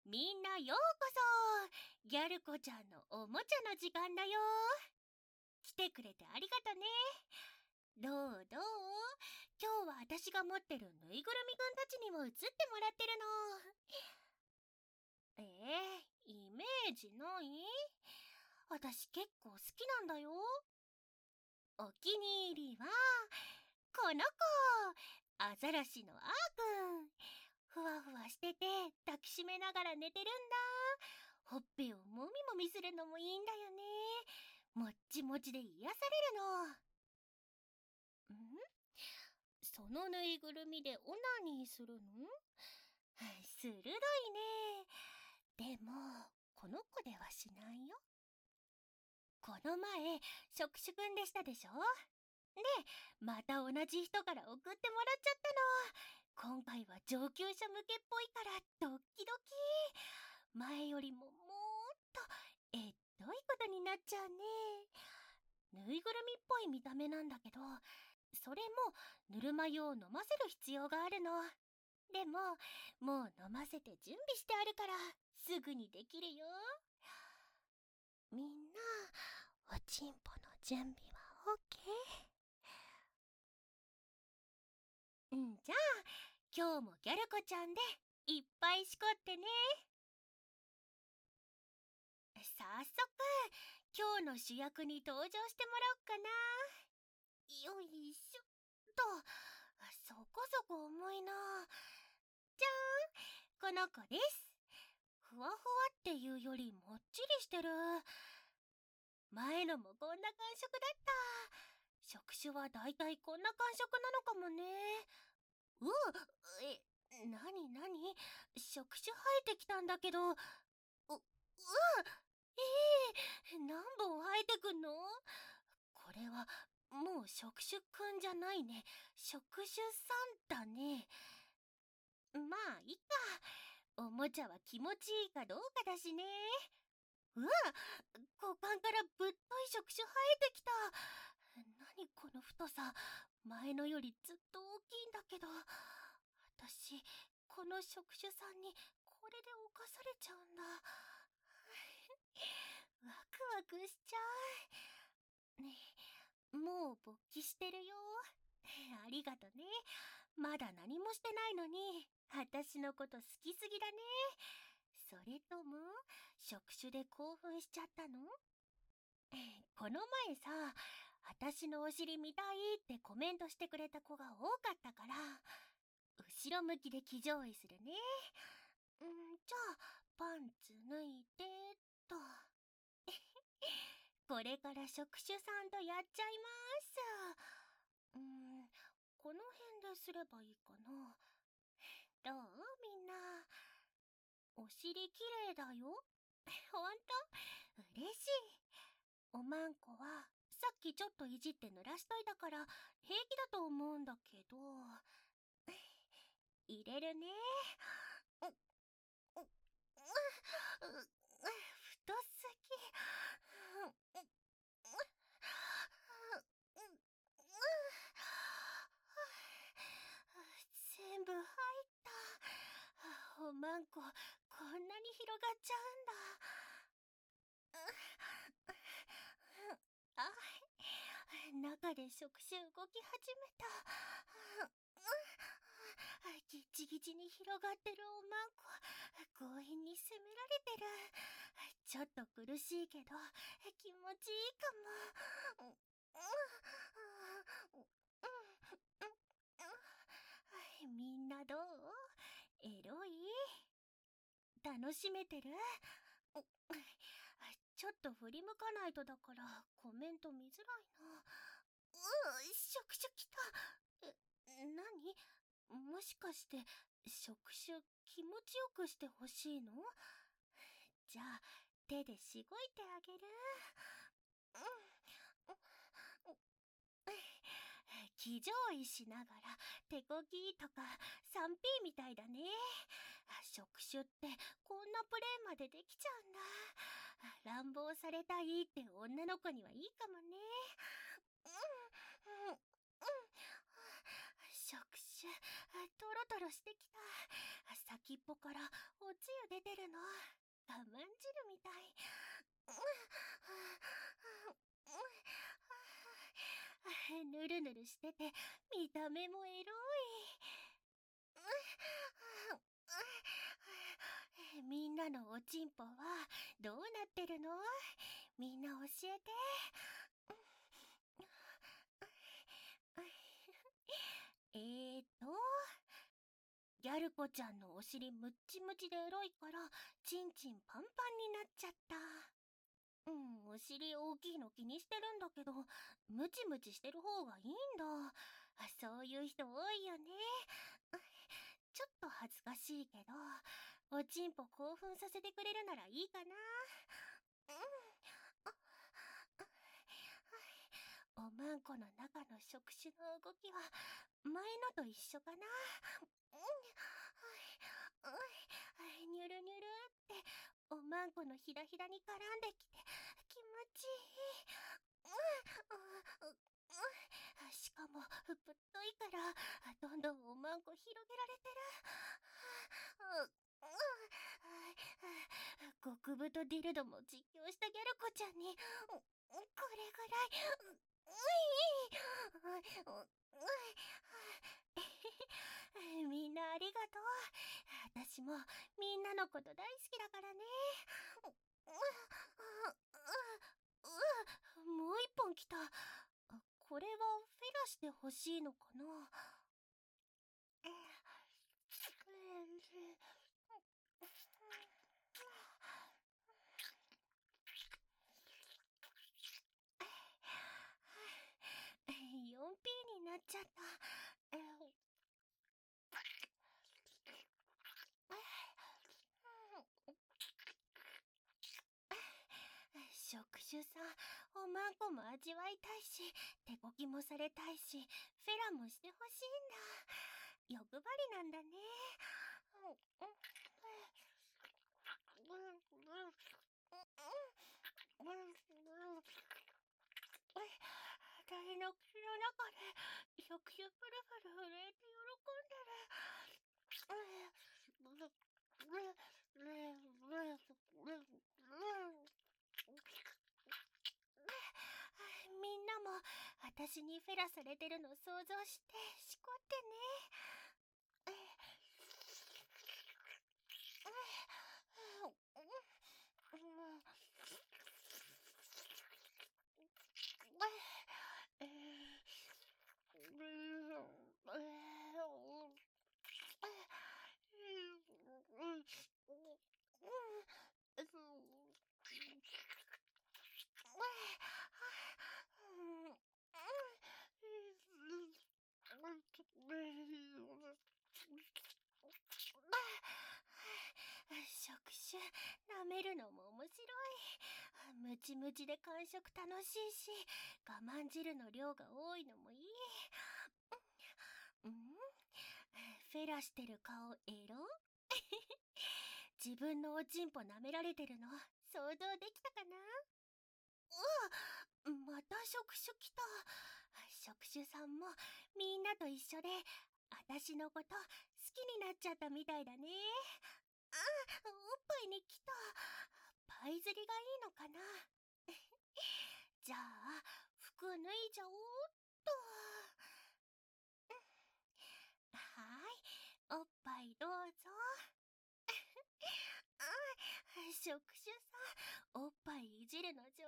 みんなようこそ。ギャル子ちゃんのおもちゃの時間だよ。来てくれてありがとね。どうどう？今日は私が持ってるぬいぐるみくんたちにも映ってもらってるの。イメージない？私結構好きなんだよ。お気に入りはこの子、アザラシのあーくん。ふわふわしてて抱きしめながら寝てるんだ。ほっぺをもみもみするのもいいんだよね。もっちもちで癒されるの。そのぬいぐるみでオナニーするの？鋭いね。でもこの子ではしないよ。この前触手くんでしたでしょ。でまた同じ人から送ってもらっちゃったの。今回は上級者向けっぽいからドッキドキ。前よりももっとどいことになっちゃうね。ぬいぐるみっぽい見た目なんだけど、それもぬるま湯を飲ませる必要があるの。でももう飲ませて準備してあるからすぐにできるよ。みんなおちんぽの準備は OK？ じゃあ今日もギャル子ちゃんでいっぱいしこってね。早速今日の主役に登場してもらおっかな。よいしょっと。そこそこ重いな。じゃーん、この子です。ふわふわっていうよりもっちりしてる。前のもこんな感触だった。触手はだいたいこんな感触なのかもね。なになに？触手生えてきたんだけど。何本生えてくんの？これはもう触手くんじゃないね。触手さんだね。まあいいか。おもちゃは気持ちいいかどうかだしね。股間からぶっとい触手生えてきた。何この太さ。前のよりずっと大きいんだけど。私この触手さんにこれで侵されちゃうんだ。ワクワクしちゃう。ねえ、もう勃起してるよ。ありがとね。まだ何もしてないのに私のこと好きすぎだね。それとも触手で興奮しちゃったの？この前さ、私のお尻見たいってコメントしてくれた子が多かったから、後ろ向きで騎乗位するね。じゃあパンツ脱いでっと。これから触手さんとやっちゃいます。この辺ですればいいかな。どう？みんなお尻きれいだよ。ほんと嬉しい。おまんこはさっきちょっといじって濡らしといたから平気だと思うんだけど。入れるね。太すぎ。全部入った。おまんここんなに広がっちゃうんだ。中で触手動き始めた。ギチギチに広がってるおまんこ強引に攻められてる。ちょっと苦しいけど気持ちいいかも。みんなどう？エロい？楽しめてる？ちょっと振り向かないとだからコメント見づらいな。触手きた。何？もしかして触手気持ちよくしてほしいの？じゃあ手でしごいてあげる。騎乗位しながら手こぎとか 3P みたいだね。触手ってこんなプレイまでできちゃうんだ。乱暴されたいって女の子にはいいかもね。触手トロトロしてきた。先っぽからおつゆ出てるの。我慢汁みたい。ぬるぬるしてて見た目もエロい。みんなのおちんぽはどうなってるの？みんな教えて。ギャル子ちゃんのお尻ムッチムチでエロいからチンチンパンパンになっちゃった。お尻大きいの気にしてるんだけど、ムチムチしてる方がいいんだ。そういう人多いよね。ちょっと恥ずかしいけど、おちんぽ興奮させてくれるならいいかな。おまんこの中の触手の動きは前のと一緒かな。ニュルニュルっておまんこのひらひらに絡んできて気持ちいい。しかもぶっといからどんどんおまんこ広げられてる。極太ディルドも実況したギャル子ちゃんにこれぐらいみんなありがとう。私もみんなのこと大好きだからね。もう一本来た。これはフェラしてほしいのかな。4P になっちゃった。触手さん、おまんこも味わいたいし、手こきもされたいし、フェラもしてほしいんだ。欲張りなんだね。誰の口の中で触手プルプル震えて喜んでる。みんなも私にフェラされてるの想像してしこってね。触手舐めるのも面白い。ムチムチで感触楽しいし、我慢汁の量が多いのもいい。フェラしてる顔エロ？自分のおちんぽ舐められてるの想像できたかな？また触手来た。触手さんもみんなと一緒で私のこと好きになっちゃったみたいだね。おっぱいに来た。パイ釣りがいいのかな。じゃあ服脱いじゃおうっと。はい、おっぱいどうぞ。触手さん、おっぱいいじるの上手。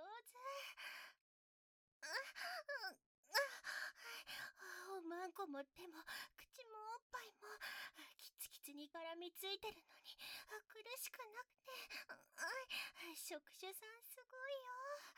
おまんこも手も口もおっぱいもキツキツに絡みついてるのに苦しくなくて。触手さんすごいよ。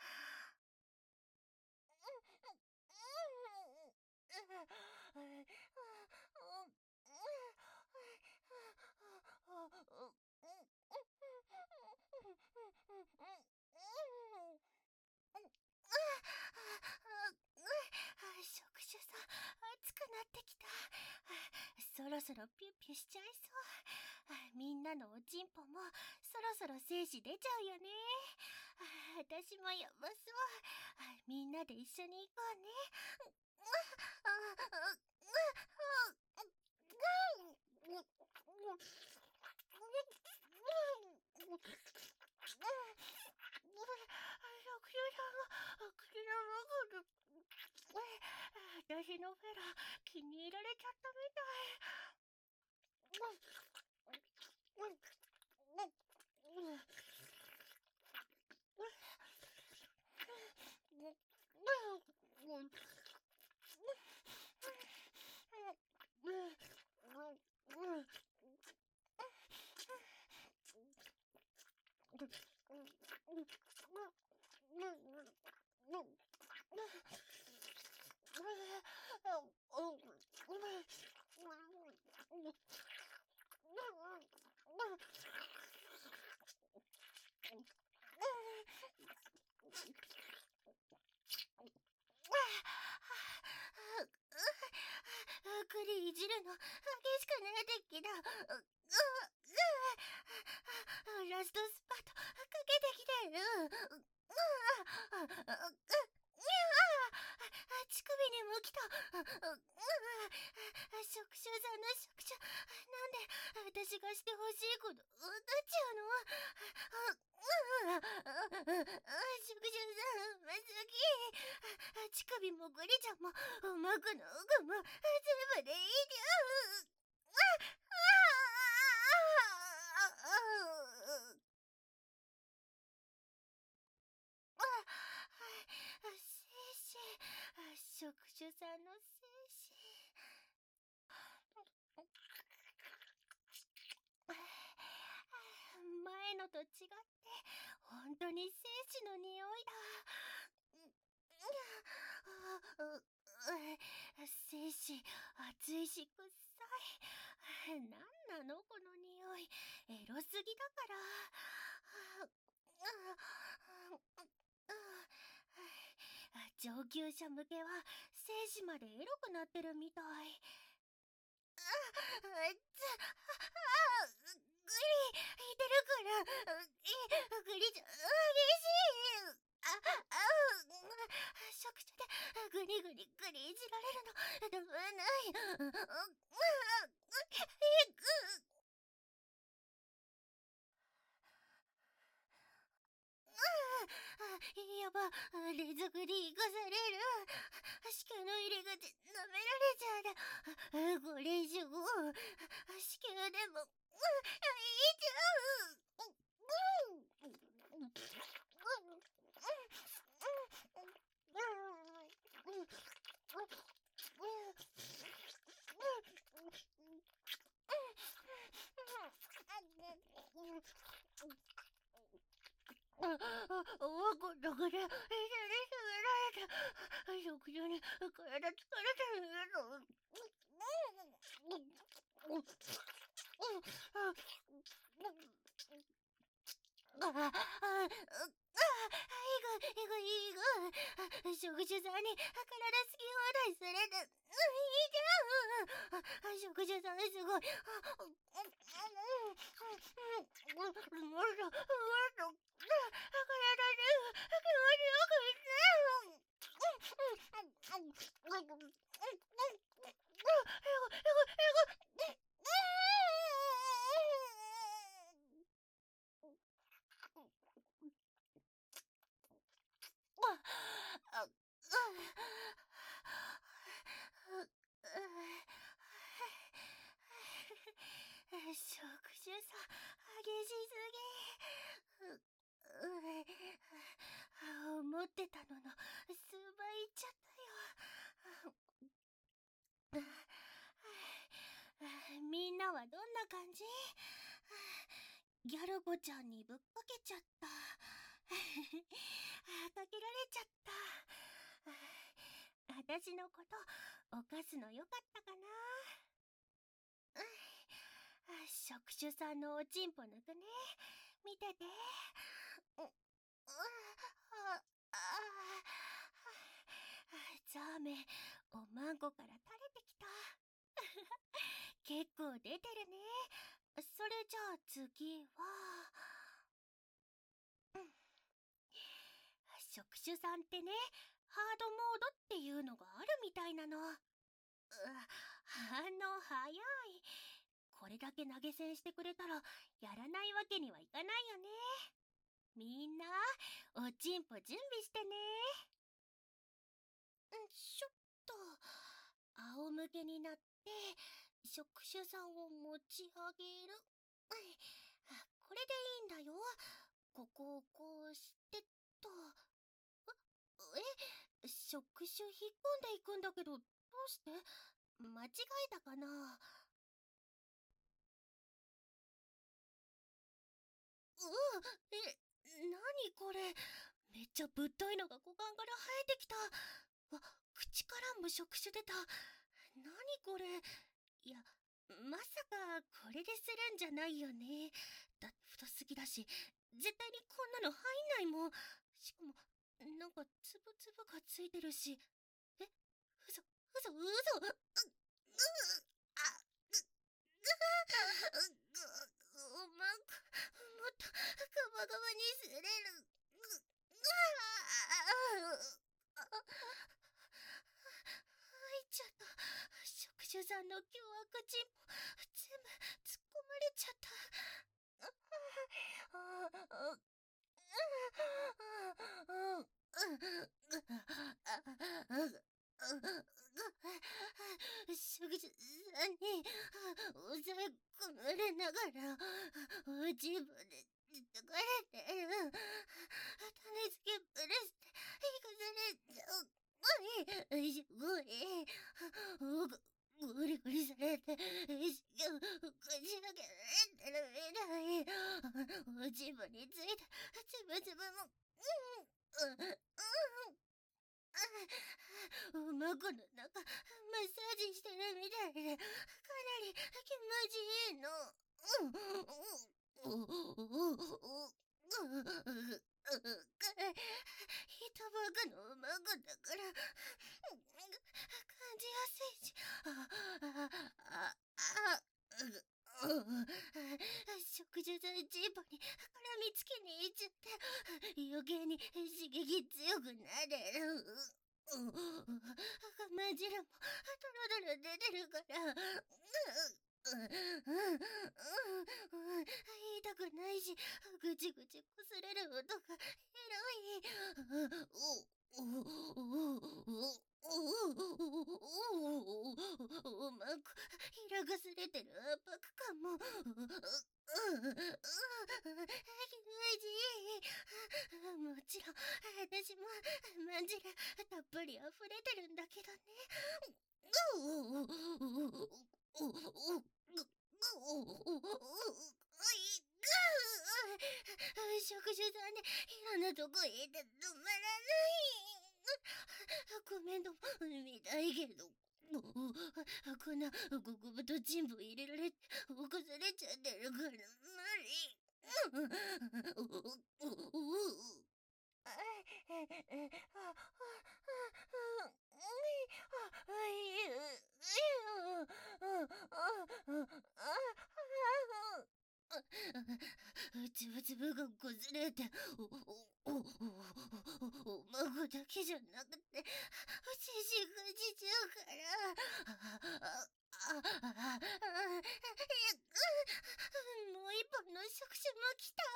触手さん熱くなってきた。そろそろピュッピュしちゃいそう。みんなのおちんぽもそろそろ精子出ちゃうよね。私もやばそう。みんなで一緒に行こうね。 私のフェラ気に入られちゃったみたグリいじるの激しくなってきた。ラストスパートかけてきてる。乳首にも来た。触手さんの触手なんで私がしてほしいことなっちゃうの。触手さんまずき。乳首もグリちゃんもマクの奥も全部でいいじゃん。精子、触手さんの精子。前のと違って本当に精子の匂いだ。精子熱いし臭い。なんなのこの匂い。エロすぎだから。上級者向けは精子までエロくなってるみたい。グリいてるからグリちゃん激しい。触手でグリグリグリいじられるのたまらない。やば、レズグリ生かされる。子宮の入り口舐められちゃう。これ以上子宮でもいいじゃん。こんなこれ、られた。食事に体疲れてるよ。食事さんに体好き放題されていいじゃん。食事さんすごい。触手さ激しすぎ。思ってたのの数倍いっちゃったよ。みんなはどんな感じ？ギャルゴちゃんにぶっかけちゃった。かけられちゃった。私のこと犯すのよかったかな。触手さんのおちんぽ抜くね。見てて。ザーメンおまんこから垂れてきた。結構出てるね。それじゃあ次は、触手さんってね、ハードモードっていうのがあるみたいなの。反応早い。これだけ投げ銭してくれたらやらないわけにはいかないよね。みんなおちんぽ準備してね。ちょっと仰向けになって触手さんを持ち上げる。これでいいんだよ。ここをこうしてと。触手引っ込んでいくんだけど、どうして？間違えたかな？なにこれ。めっちゃぶっといのが股間から生えてきた。口からも触手出た。なにこれ。いや、まさかこれでするんじゃないよね。だって太すぎだし、絶対にこんなの入んないもん。しかも、なんかつぶつぶがついてるし。嘘、嘘、嘘。もっとガバガバにすれる。入っちゃった。触手さんの凶悪人も全部突っ込まれちゃった。触手さんに抑え込まれながら自分で疲れてる。種付けブレスで行かされちゃう。すごい。ゴリゴリされて、しかもこじ開けられてるみたい。おちぼについたつぶつぶも、孫の中、マッサージしてるみたいで、かなり気持ちいいの。人ばかの孫だから、感じやすいし、食事剤ジーパに絡みつきに行っちゃって、余計に刺激強くなれる。マジラもトロドロ出てるから、言いたくないし、ぐちぐちこすれる音がエロい。うまく開かされてる圧迫感ももちろん私もまんじらたっぷり溢れてるんだけどね。食事さんでいろんなとこへ行って止まらない。コメントも見たいけど、こんな極太チンポ入れられて起こされちゃってるから無理。つぶつぶがこずれて、お孫だけじゃなくて、獅子がじちゃうから。もう一本の触手も来た。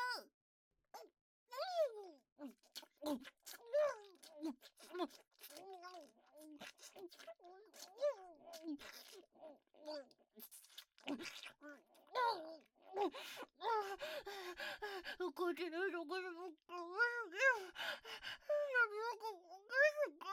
こっちのところもかわいいけど、なんかおかしいから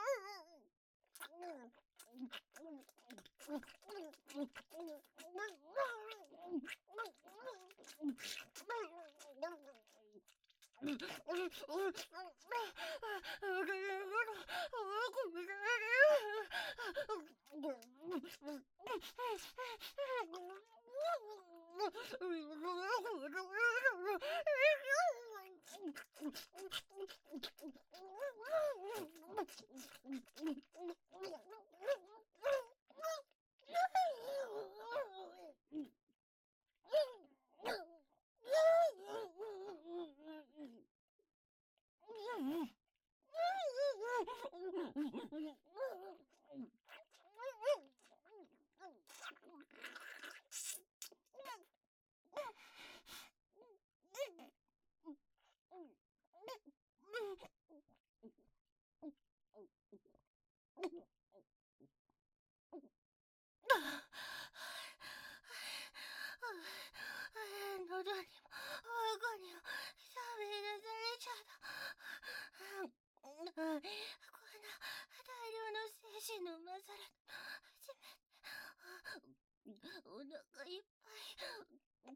死ぬまさらお腹いっぱい。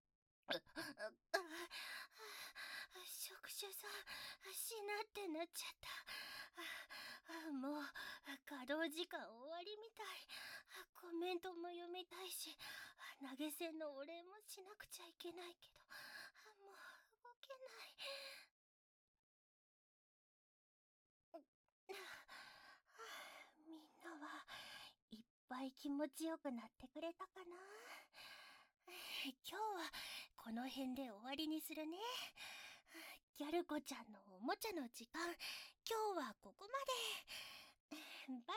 触手さしなってなっちゃった。もう稼働時間終わりみたい。コメントも読みたいし、投げ銭のお礼もしなくちゃいけないけど、もう動けない。みんなはいっぱい気持ちよくなってくれたかな。今日はこの辺で終わりにするね。ギャル子ちゃんのおもちゃの時間、今日はここまで。バイバイ。